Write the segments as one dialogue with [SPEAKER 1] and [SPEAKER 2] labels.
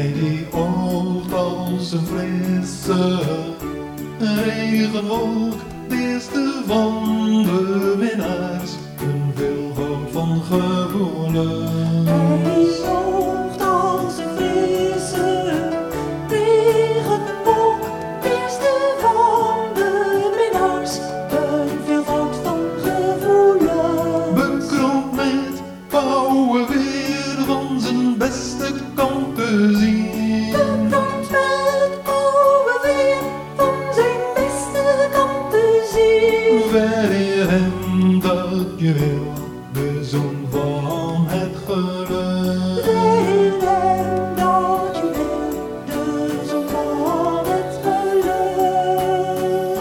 [SPEAKER 1] Hij die oogt als een frisse regenwolk, de eerste van de winnaars, een veelvoud van gevoelens.
[SPEAKER 2] Hij oogt als een frisse regenwolk, de eerste van de minnaars, een veelvoud van gevoelens.
[SPEAKER 1] Bekroond met pauwen weer van zijn beste kant te zien.
[SPEAKER 2] Bekroond met oude weer van zijn beste kant te zien.
[SPEAKER 1] Vereer hem dat je wil, de zoon van het geluk.
[SPEAKER 2] Vereer hem dat je wil, de zoon van het geluk.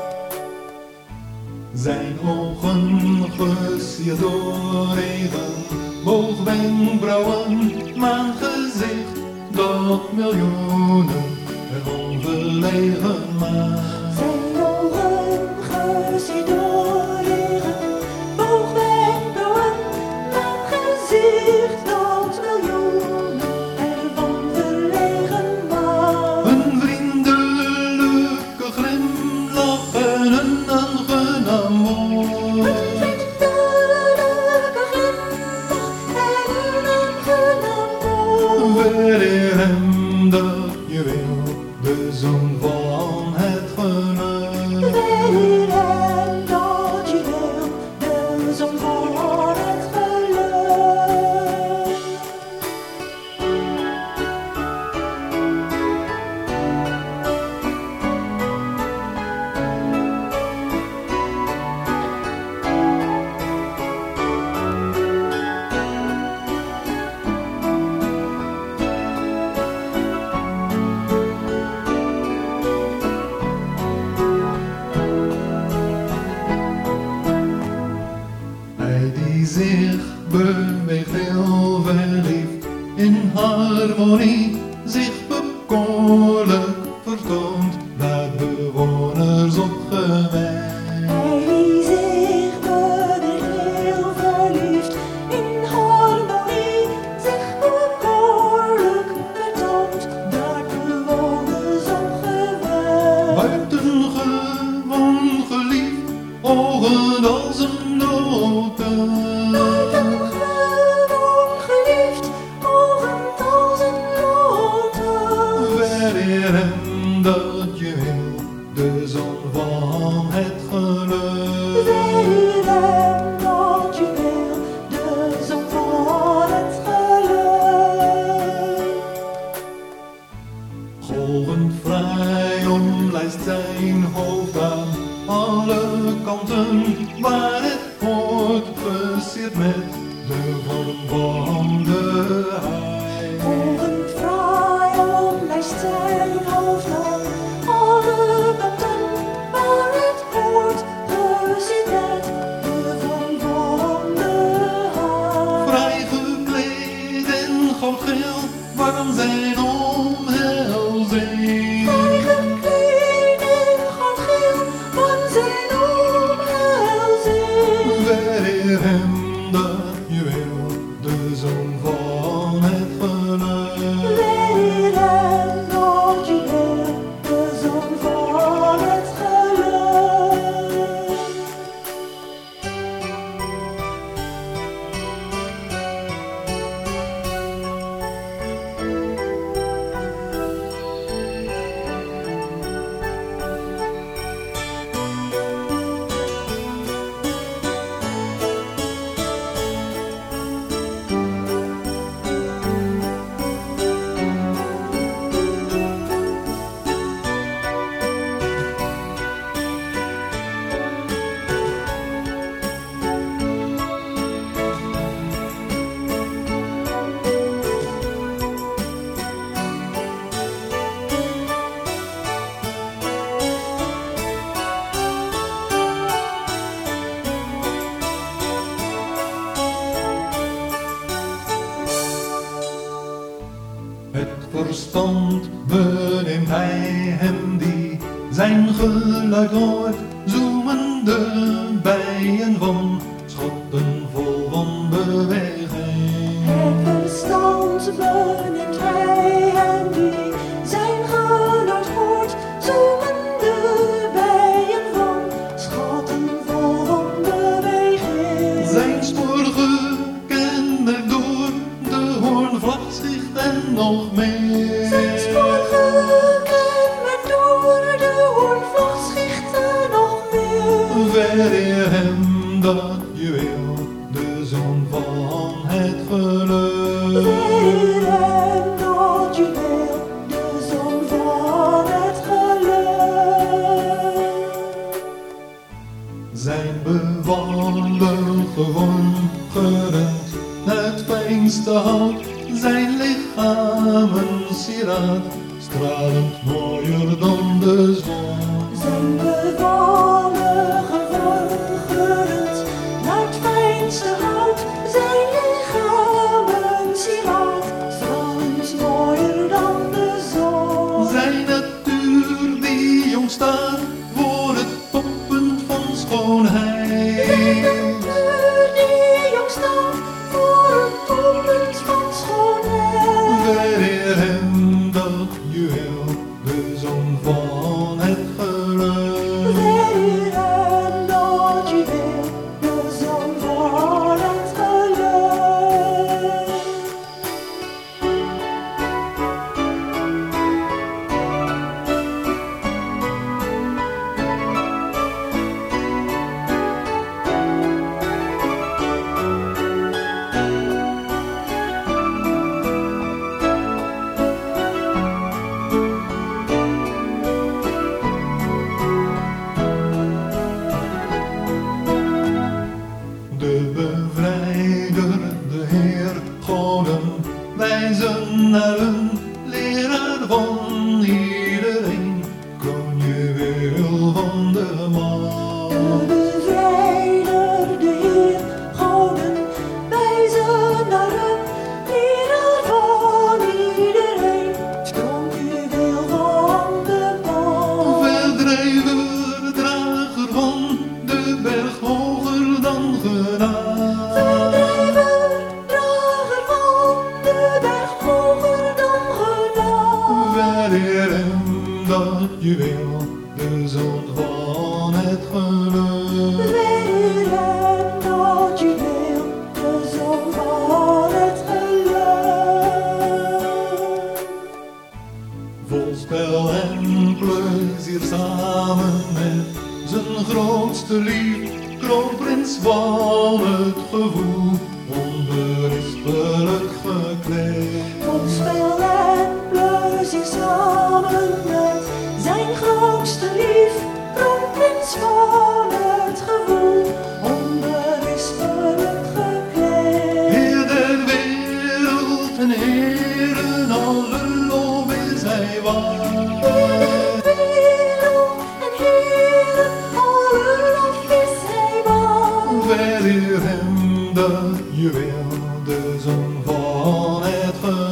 [SPEAKER 1] Zijn ogen gesierd door regen, boog wenkbrauwen, maangezicht dat miljoenen ervan verlegen maakt.
[SPEAKER 2] Zijn ogen gesierd door regen, boog wenkbrauwen, maangezicht dat miljoenen ervan verlegen maakt.
[SPEAKER 1] Een vriendelijke glimlach en een aangenaam woord.
[SPEAKER 2] Een vriendelijke glimlach en een aangenaam woord.
[SPEAKER 1] Vereer hem dat je wil, de zoon van het geluk.
[SPEAKER 2] Vereer hem dat je wil, de zoon van het geluk.
[SPEAKER 1] Hij die zich beweegt heel verliefd, in harmonie zich bekoorlijk vertoont, daar bewoners op gewend.
[SPEAKER 2] Hij die zich beweegt heel verliefd, in harmonie zich bekoorlijk vertoont, daar bewoners op gewend.
[SPEAKER 1] Buitengewoon geliefd, ogen als een noten.
[SPEAKER 2] Buitengewoon geliefd, ogen als een noten.
[SPEAKER 1] Vereer hem dat je wil, de zoon van het geluk.
[SPEAKER 2] Vereer hem dat je wil, de zoon van het geluk.
[SPEAKER 1] Golvend vrij omlijst zijn hoofd aan alle kanten, waar het hoort, versierd met de vorm van de haai.
[SPEAKER 2] Golvend vrij omlijst zijn hoofd aan alle kanten, waar het hoort, versierd met de vorm van de haai.
[SPEAKER 1] Vrij gekleed in goudgeel, warm zijn omhelzing.
[SPEAKER 2] Vrij gekleed in goudgeel, van zijn omhelzing.
[SPEAKER 1] Vereer hem dat je wil, de zoon van het geluk.
[SPEAKER 2] Vereer hem dat je wil, de zoon van het geluk.
[SPEAKER 1] Het verstand beneemt hij hem die zijn geluid hoort, zoemende bijen van schotten vol van beweging.
[SPEAKER 2] Het verstand beneemt hij hem
[SPEAKER 1] geurend, het fijnste hout, zijn lichamen sieraad, stralend mooier dan de zon.
[SPEAKER 2] Zijn bevallige vorm geurend, naar het fijnste hout, zijn lichamen sieraad, stralend mooier dan de zon.
[SPEAKER 1] Zijn natuur die jong staat, voor het toppunt van schoonheid.
[SPEAKER 2] Zijn natuur die jong staat, voor het toppunt van schoonheid.
[SPEAKER 1] Vereer hem dat juweel, de zon van het geluk.
[SPEAKER 2] Vereer hem dat juweel, de zon van het geluk.
[SPEAKER 1] De bevrijder, de Heer, goden, wijzen naar een leraar van iedereen, kroonjuweel van de man.
[SPEAKER 2] De bevrijder, de Heer, goden, wijzen naar een leraar van iedereen, het kroonjuweel van de man.
[SPEAKER 1] Verdrijver, drager van de berg hoger dan gedaan.
[SPEAKER 2] Verdrijver, drager van de berg hoger dan gedaan.
[SPEAKER 1] Vereer hem dat juweel, de zon van het geluk.
[SPEAKER 2] Vereer hem dat juweel, de zon van het geluk.
[SPEAKER 1] Vol spel en plezier samen met zijn grootste lief, kroonprins van het gevoel, onberispelijk gekleed.
[SPEAKER 2] Vol spel en plezier samen met zijn grootste lief, kroonprins van het gevoel, onberispelijk gekleed.
[SPEAKER 1] Heer der wereld en heren, alle lof is hij waard.
[SPEAKER 2] Wereld en heren, alle lof is hij waard.
[SPEAKER 1] Vereer hem dat juweel, de zon van het geluk.